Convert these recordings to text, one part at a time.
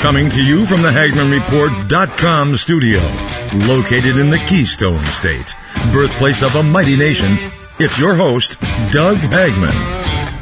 Coming to you from the HagmannReport.com studio, located in the Keystone State, birthplace of a mighty nation, it's your host, Doug Hagmann.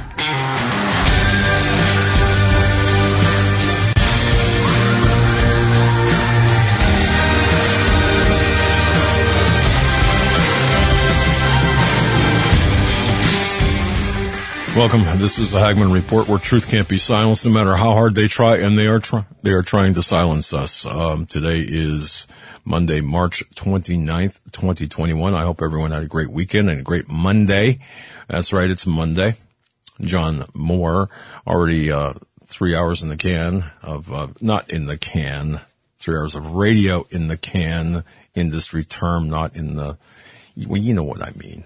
Welcome. This is the Hagmann Report, where truth can't be silenced no matter how hard they try, and they are trying to silence us. Today is Monday, March 29th, 2021. I hope everyone had a great weekend and a great Monday. That's right, it's Monday. John Moore, already 3 hours in the can of, not in the can, 3 hours of radio in the can, industry term, not in the, well, you know what I mean.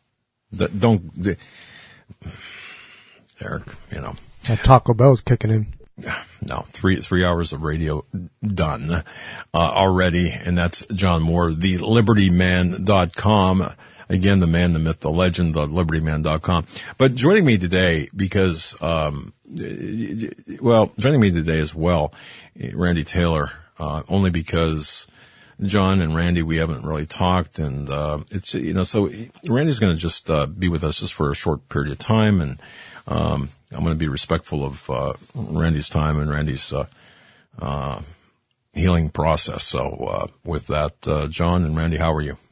Eric, you know. Taco Bell's kicking in. No, three hours of radio done already, and that's John Moore, the LibertyMan.com. Again, the man, the myth, the legend, the LibertyMan.com. But joining me today because, joining me today as well, Randy Taylor, only because John and Randy, we haven't really talked, and it's, you know, so Randy's going to just be with us just for a short period of time, and I'm going to be respectful of Randy's time and Randy's healing process. So with that, John and Randy, how are you?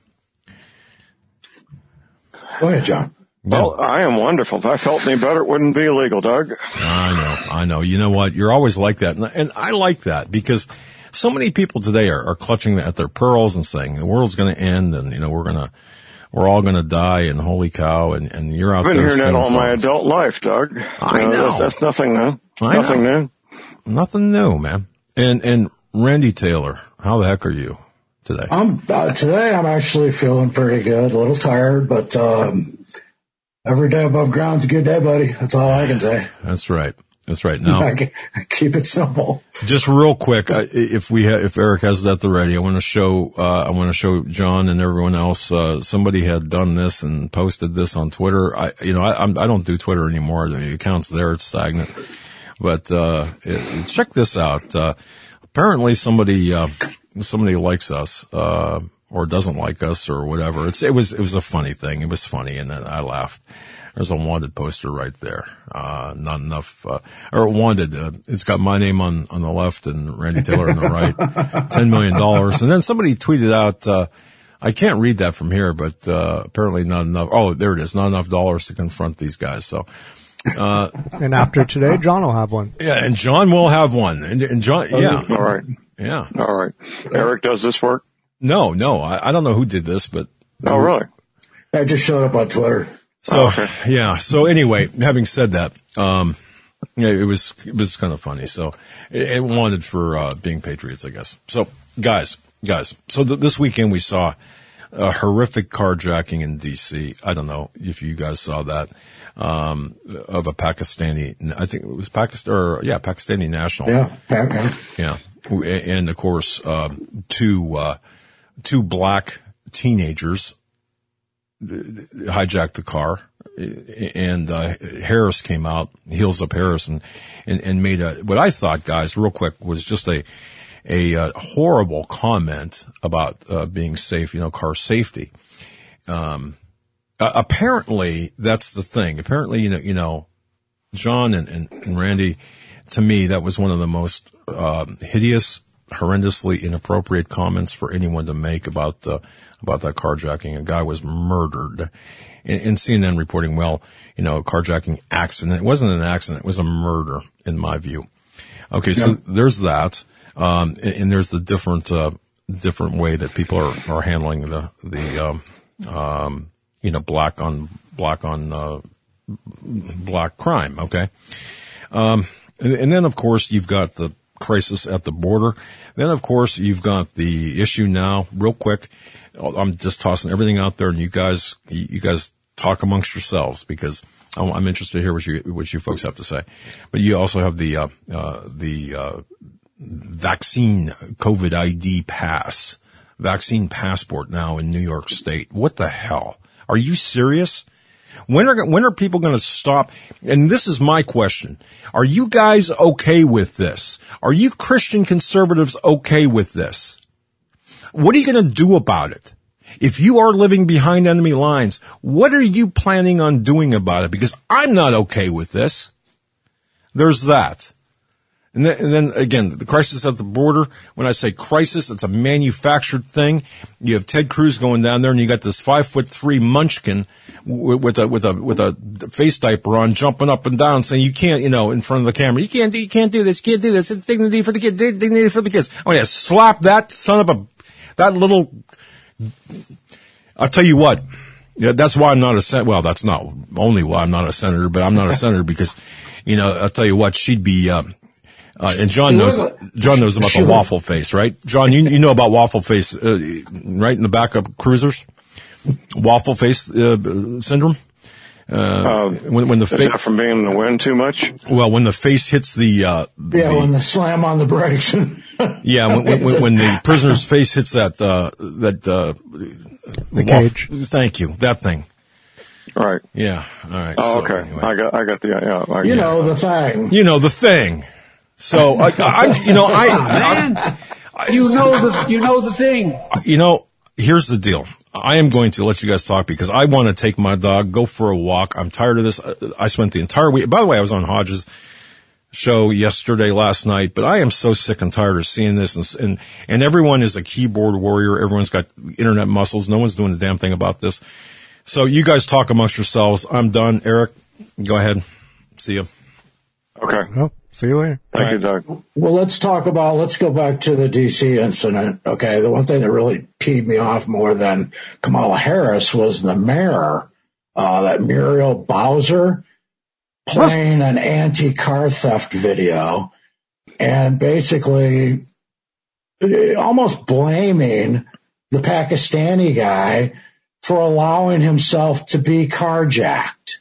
Go ahead, John. Well, I am wonderful. If I felt any better, it wouldn't be illegal, Doug. I know. You know what? You're always like that, and I like that because so many people today are clutching at their pearls and saying the world's going to end, and you know we're all going to die, and holy cow, and you're out there. I've been hearing that all my adult life, Doug. I know. That's nothing new. Nothing new. Nothing new, man. And Randy Taylor, how the heck are you today? Today I'm actually feeling pretty good, a little tired, but every day above ground's a good day, buddy. That's all I can say. That's right. Now, I keep it simple. Just real quick, if Eric has it at the ready, I want to show John and everyone else. Somebody had done this and posted this on Twitter. I don't do Twitter anymore. The account's there; it's stagnant. But check this out. Apparently, somebody likes us, or doesn't like us, or whatever. It was a funny thing. It was funny, and then I laughed. There's a wanted poster right there. Not enough, or wanted, it's got my name on the left and Randy Taylor on the right. $10 million. And then somebody tweeted out, I can't read that from here, but, apparently not enough. Oh, there it is. Not enough dollars to confront these guys. So, and after today, John will have one. Yeah. And John will have one. And John, yeah. All right. Yeah. All right. Eric, does this work? No. I don't know who did this, but. Oh, really? I just showed up on Twitter. So, okay. Yeah. So anyway, having said that, it was kind of funny. So it wanted for, being patriots, I guess. So guys. So this weekend we saw a horrific carjacking in DC. I don't know if you guys saw that, of a Pakistani, I think it was Pakistani national. Yeah. And of course, two black teenagers hijacked the car, and Harris came out, Heels Up Harris, and made what I thought, guys, real quick, was just a horrible comment about being safe, car safety. Apparently that's the thing. Apparently, John and Randy, to me, that was one of the most hideous, horrendously inappropriate comments for anyone to make about that carjacking. A guy was murdered. And CNN reporting, carjacking accident. It wasn't an accident. It was a murder, in my view. Okay. So there's that. And there's the different way that people are handling the black on black crime. Okay. And then of course you've got the crisis at the border. Then of course you've got the issue now, real quick. I'm just tossing everything out there, and you guys talk amongst yourselves, because I'm interested to hear what you folks have to say. But you also have the vaccine COVID ID vaccine passport now in New York State. What the hell? Are you serious? When are people going to stop? And this is my question. Are you guys okay with this? Are you Christian conservatives okay with this? What are you going to do about it? If you are living behind enemy lines, what are you planning on doing about it? Because I'm not okay with this. There's that. And then again, the crisis at the border. When I say crisis, it's a manufactured thing. You have Ted Cruz going down there, and you got this 5'3" munchkin with a face diaper on, jumping up and down, saying you can't, in front of the camera, you can't do this, It's dignity for the kids, dignity for the kids. I want to slap that that little. I'll tell you what. Yeah, that's why I'm not a senator. Well, that's not only why I'm not a senator, but I'm not a senator because, I'll tell you what, she'd be. And John knows about the waffle face, right? John, you know about waffle face, right in the back of cruisers? Waffle face, syndrome? When the face. Is that from being in the wind too much? Well, when the face hits when the slam on the brakes. Yeah, when the prisoner's face hits that the cage. Thank you. That thing. Right. Yeah. All right. Oh, so, okay. Anyway. I got the, the thing. You know the thing. So You know the thing. Here's the deal. I am going to let you guys talk because I want to take my dog, go for a walk. I'm tired of this. I spent the entire week. By the way, I was on Hodges' show last night, but I am so sick and tired of seeing this. And everyone is a keyboard warrior. Everyone's got internet muscles. No one's doing a damn thing about this. So you guys talk amongst yourselves. I'm done. Eric, go ahead. See you. Okay. Well, see you later. Thank you, Doug. Well, let's go back to the D.C. incident. Okay. The one thing that really peed me off more than Kamala Harris was the mayor, that Muriel Bowser, playing an anti-car theft video and basically almost blaming the Pakistani guy for allowing himself to be carjacked.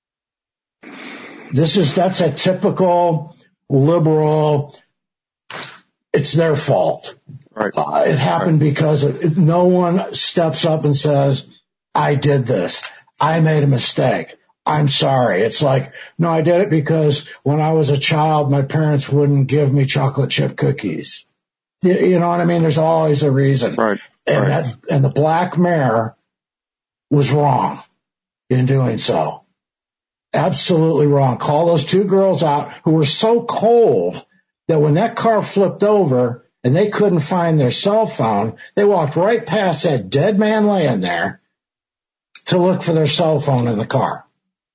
That's a typical liberal. It's their fault. Right. It happened because no one steps up and says, I did this. I made a mistake. I'm sorry. It's like, no, I did it because when I was a child, my parents wouldn't give me chocolate chip cookies. You know what I mean? There's always a reason. Right. And the black mayor was wrong in doing so. Absolutely wrong. Call those two girls out who were so cold that when that car flipped over and they couldn't find their cell phone, they walked right past that dead man laying there to look for their cell phone in the car.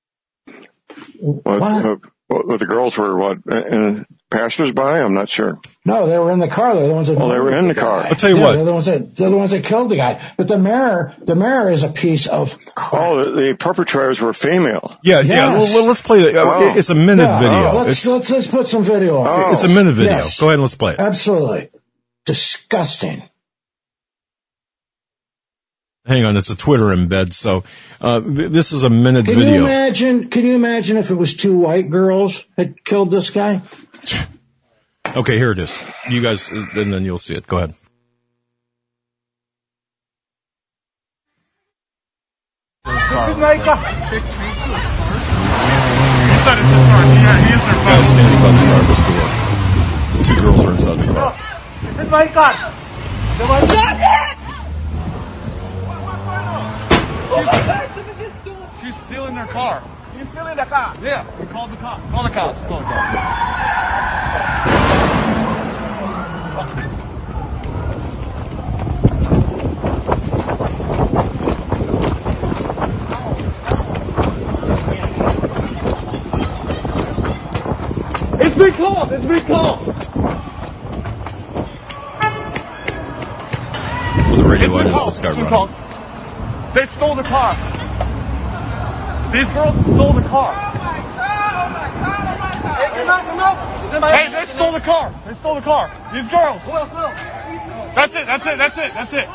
What the girls were, passers-by? I'm not sure. No, they were in the car. They're the ones that. They were in the car. I'll tell you what. They're the ones that killed the guy. But the mayor is a piece of crap. Oh, the perpetrators were female. Yeah. Yes. Well, let's play it. It's a minute video. Let's put some video on. It's a minute video. Yes. Go ahead and let's play it. Absolutely. Disgusting. Hang on, it's a Twitter embed, so this is a minute video. Can you imagine if it was two white girls had killed this guy? Okay, here it is. You guys, and then you'll see it. Go ahead. This is my car. Guys standing by the driver's door. The two girls are inside the car. This is my car. She's stealing their car. You're stealing the car? Yeah. We called the cops. Call the cops. It's been called. For the radio audience, this guy running. They stole the car. These girls stole the car. Hey, they stole the car. These girls. That's it.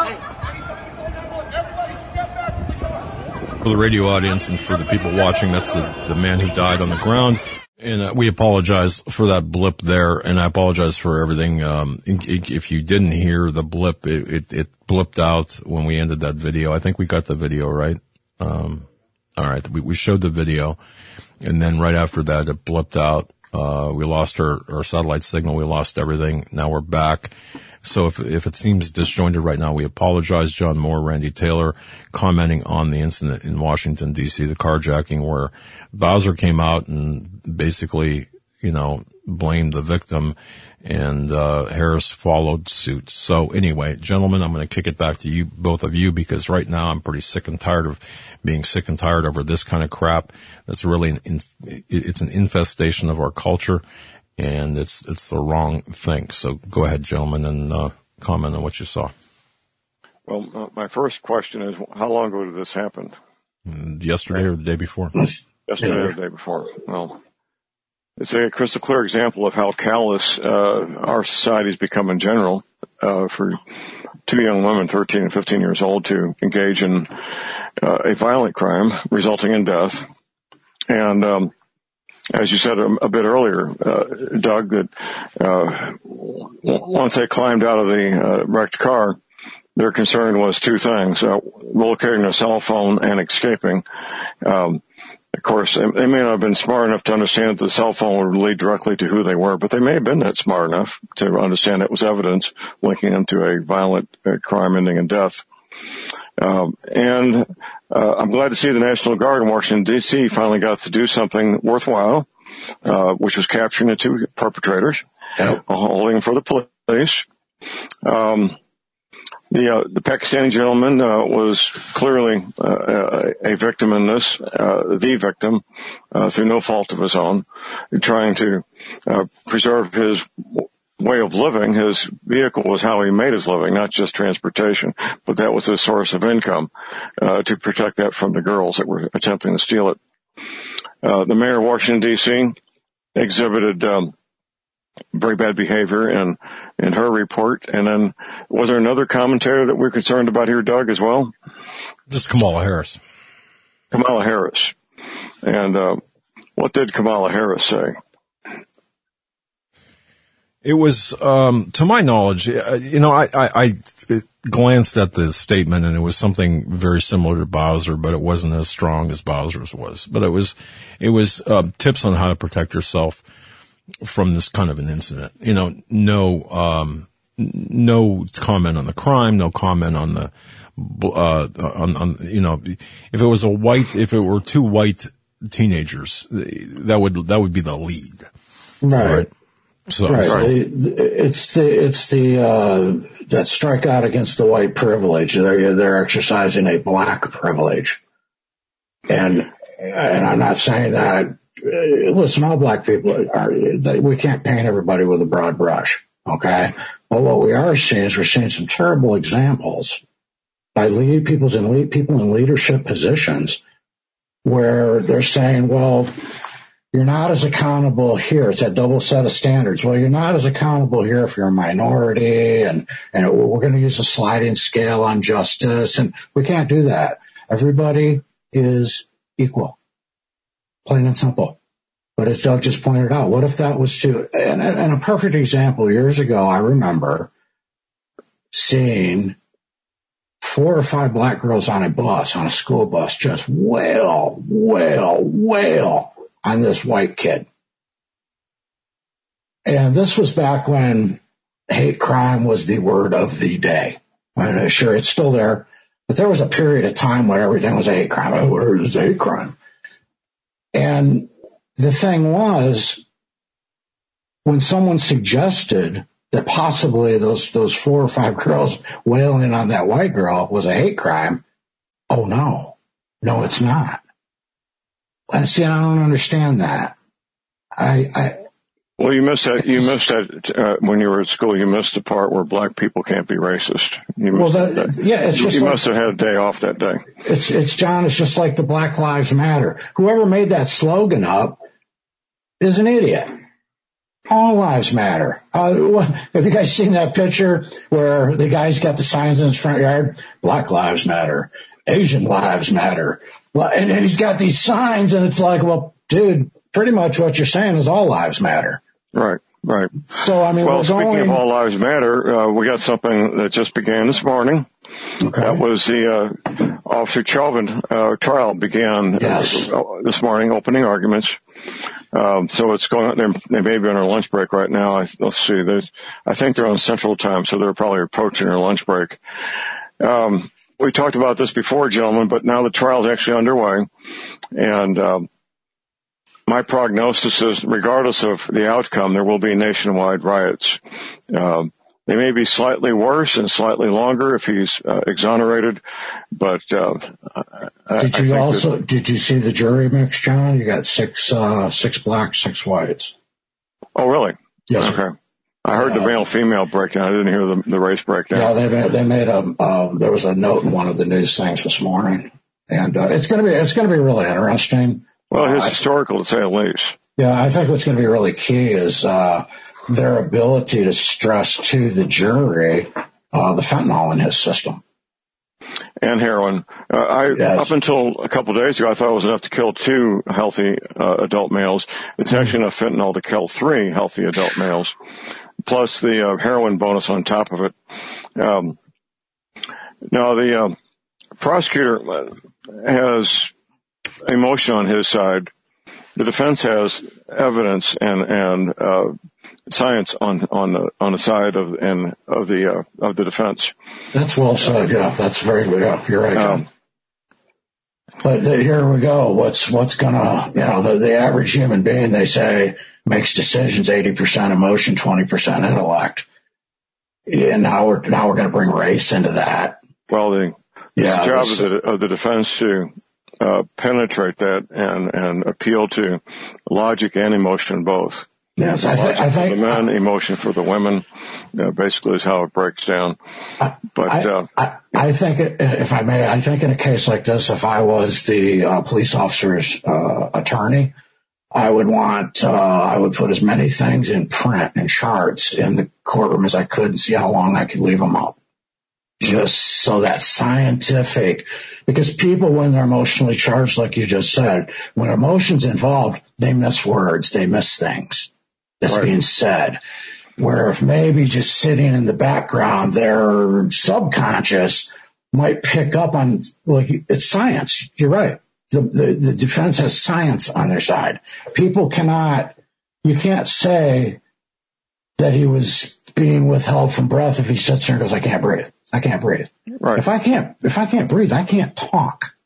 For the radio audience and for the people watching, that's the man who died on the ground. And we apologize for that blip there, and I apologize for everything. If you didn't hear the blip, it blipped out when we ended that video. I think we got the video right. All right. We showed the video, and then right after that, it blipped out. We lost our satellite signal. We lost everything. Now we're back. So if it seems disjointed right now, we apologize. John Moore, Randy Taylor, commenting on the incident in Washington, D.C., the carjacking, where Bowser came out and basically, blamed the victim, and Harris followed suit. So anyway, gentlemen, I'm going to kick it back to you, both of you, because right now I'm pretty sick and tired of being sick and tired over this kind of crap. That's really it's an infestation of our culture, and it's the wrong thing. So go ahead, gentlemen, and comment on what you saw. Well, my first question is, how long ago did this happen? Yesterday or the day before? Yesterday or the day before. Well, it's a crystal clear example of how callous our society's become in general for two young women, 13 and 15 years old, to engage in a violent crime resulting in death. And as you said a bit earlier, Doug, that once they climbed out of the wrecked car, their concern was two things, locating a cell phone and escaping. Of course, they may not have been smart enough to understand that the cell phone would lead directly to who they were, but they may have been that smart enough to understand it was evidence linking them to a violent crime ending in death. And I'm glad to see the National Guard in Washington, D.C. finally got to do something worthwhile, which was capturing the two perpetrators, holding them for the police. The Pakistani gentleman was clearly a victim in this, the victim, through no fault of his own, trying to preserve his way of living. His vehicle was how he made his living, not just transportation, but that was his source of income, to protect that from the girls that were attempting to steal it. The mayor of Washington, D.C. exhibited very bad behavior in her report. And then was there another commentator that we're concerned about here, Doug, as well? This is Kamala Harris. Kamala Harris. And what did Kamala Harris say? It was, to my knowledge, I glanced at the statement, and it was something very similar to Bowser, but it wasn't as strong as Bowser's was. But it was tips on how to protect yourself from this kind of an incident. No comment on the crime, no comment on the, if it were two white teenagers, that would be the lead. Right. So, right. So. It's the that strike out against the white privilege. They're exercising a black privilege. And I'm not saying that, listen, all black people we can't paint everybody with a broad brush. Okay. But what we are seeing is we're seeing some terrible examples by people in leadership positions where they're saying, well, you're not as accountable here. It's that double set of standards. Well, you're not as accountable here if you're a minority, and we're going to use a sliding scale on justice, and we can't do that. Everybody is equal, plain and simple. But as Doug just pointed out, what if that was and a perfect example, years ago, I remember seeing 4 or 5 black girls on a school bus, just wail on this white kid. And this was back when hate crime was the word of the day. I'm sure it's still there, but there was a period of time where everything was a hate crime. Where is hate crime? And the thing was, when someone suggested that possibly those 4 or 5 girls wailing on that white girl was a hate crime, oh no, it's not. And see, I don't understand that. Well, you missed that when you were at school. You missed the part where black people can't be racist. You must have had a day off that day. It's John. It's just like the Black Lives Matter. Whoever made that slogan up is an idiot. All lives matter. Have you guys seen that picture where the guy's got the signs in his front yard? Black Lives Matter. Asian Lives Matter. Well, and he's got these signs, and it's like, well, dude, pretty much what you're saying is all lives matter. Right. So, I mean, well, speaking of all lives matter, we got something that just began this morning. Okay. That was the Officer Chauvin trial began this morning, opening arguments. So it's going on. They may be on their lunch break right now. Let's see. I think they're on Central Time, so they're probably approaching their lunch break. We talked about this before, gentlemen, but now the trial is actually underway. And my prognosis is, regardless of the outcome, there will be nationwide riots. They may be slightly worse and slightly longer if he's exonerated, but did you see the jury mix, John? You got six blacks, 6 whites. Oh, really? Yes. Okay. Sir. I heard the male-female breakdown. I didn't hear the race breakdown. Yeah, they made there was a note in one of the news things this morning, and it's going to be really interesting. Well, it's historical, to say the least. Yeah, I think what's going to be really key is their ability to stress to the jury the fentanyl in his system. And heroin. Up until a couple of days ago, I thought it was enough to kill 2 healthy adult males. It's actually enough fentanyl to kill 3 healthy adult males, plus the heroin bonus on top of it. Now, the prosecutor has emotion on his side. The defense has evidence and science on the side of the defense. That's well said. Yeah, that's very good. Yeah, you're right, John. But here we go. What's gonna, the average human being, they say, makes decisions 80% emotion, 20% intellect. And now we're going to bring race into that. Well, the job of the defense to penetrate that and appeal to logic and emotion both. Yes, I think for the men, emotion for the women, basically is how it breaks down. But I think, if I may, I think in a case like this, if I was the police officer's attorney, I would put as many things in print and charts in the courtroom as I could and see how long I could leave them up. Just so that scientific, because people, when they're emotionally charged, like you just said, when emotion's involved, they miss words, they miss things that's being said. Where if maybe just sitting in the background, their subconscious might pick up on, it's science. You're right. The defense has science on their side. You can't say that he was being withheld from breath if he sits there and goes, I can't breathe. I can't breathe. Right. If I can't breathe, I can't talk.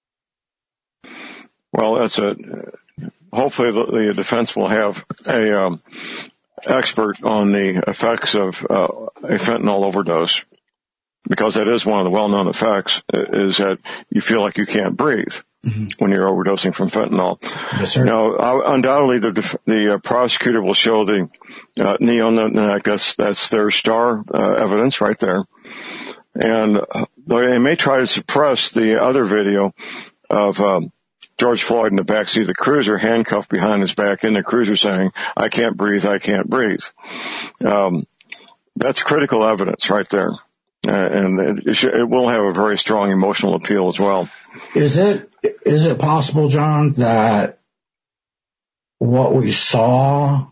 Well, that's hopefully the defense will have a expert on the effects of a fentanyl overdose, because that is one of the well-known effects, is that you feel like you can't breathe when you're overdosing from fentanyl. Yes, sir. Now, undoubtedly, the prosecutor will show the knee on the neck. That's their star evidence right there. And they may try to suppress the other video of George Floyd in the backseat of the cruiser, handcuffed behind his back in the cruiser, saying, I can't breathe, I can't breathe. That's critical evidence right there. And it will have a very strong emotional appeal as well. Is it possible, John, that what we saw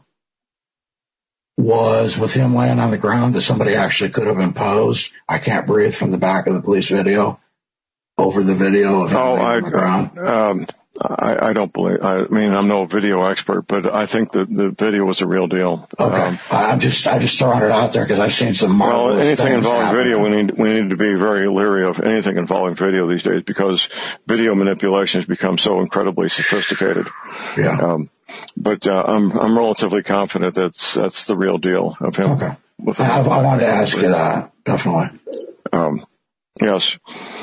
was with him laying on the ground that somebody actually could have imposed I can't breathe from the back of the police video over the video of him laying on the ground? I don't believe. I mean, I'm no video expert, but I think the video was a real deal. Okay, I just throwing it out there because I've seen some marvelous anything involving happen. video, we need to be very leery of anything involving video these days, because video manipulation has become so incredibly sophisticated. Yeah. But I'm relatively confident that's the real deal of him. Okay. I wanted to ask you that, definitely. Yes.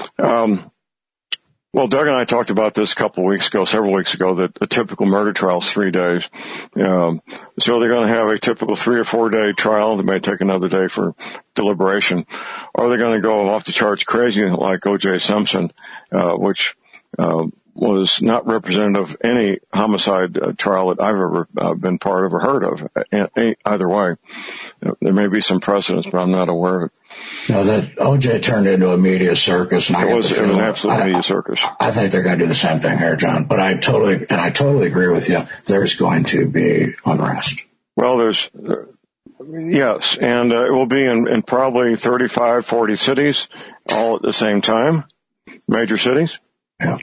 Well, Doug and I talked about this several weeks ago, that a typical murder trial is 3 days. So they're going to have a typical 3 or 4 day trial. They may take another day for deliberation. Or they're going to go off the charts crazy like O.J. Simpson, which was not representative of any homicide trial that I've ever been part of or heard of. Either way, there may be some precedents, but I'm not aware of it. No, that O.J. turned into a media circus, and it was an absolute media circus. I think they're going to do the same thing here, John. But I totally agree with you. There's going to be unrest. Well, Yes, and it will be in probably 35, 40 cities all at the same time, major cities. Yeah.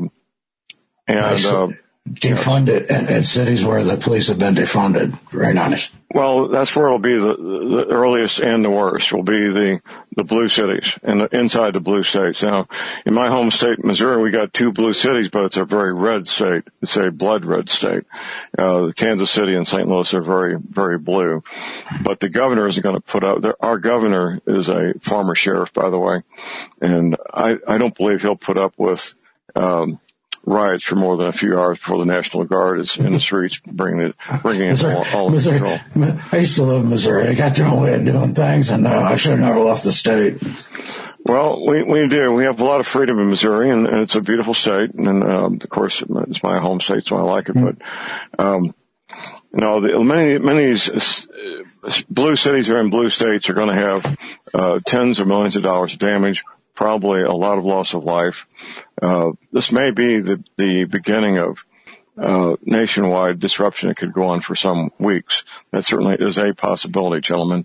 And defund it in cities where the police have been defunded. Very nice. Well, that's where it'll be the earliest and the worst. Will be the blue cities and inside the blue states. Now, in my home state, Missouri, we got 2 blue cities, but it's a very red state. It's a blood red state. Kansas City and St. Louis are very, very blue. But the governor isn't going to put up. Our governor is a former sheriff, by the way, and I don't believe he'll put up with riots for more than a few hours before the National Guard is in the streets bringing it all under control. I used to live in Missouri. I got their own way of doing things, and I should have never left the state. Well, we do. We have a lot of freedom in Missouri, and it's a beautiful state. And of course, it's my home state, so I like it. But many of these blue cities or in blue states are going to have tens of millions of dollars of damage. Probably a lot of loss of life. This may be the beginning of nationwide disruption. It could go on for some weeks. That certainly is a possibility, gentlemen.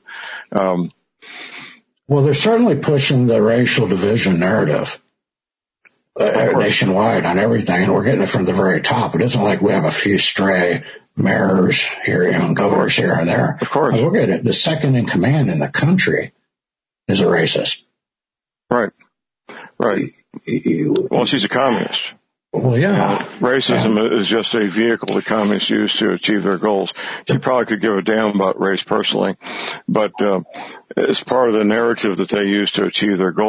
Well, they're certainly pushing the racial division narrative nationwide on everything, and we're getting it from the very top. It isn't like we have a few stray mayors here, governors here and there. Of course. We're getting it. The second in command in the country is a racist. Right. Well, she's a communist. Well, yeah. Racism is just a vehicle the communists use to achieve their goals. She probably could give a damn about race personally, but it's part of the narrative that they use to achieve their goals.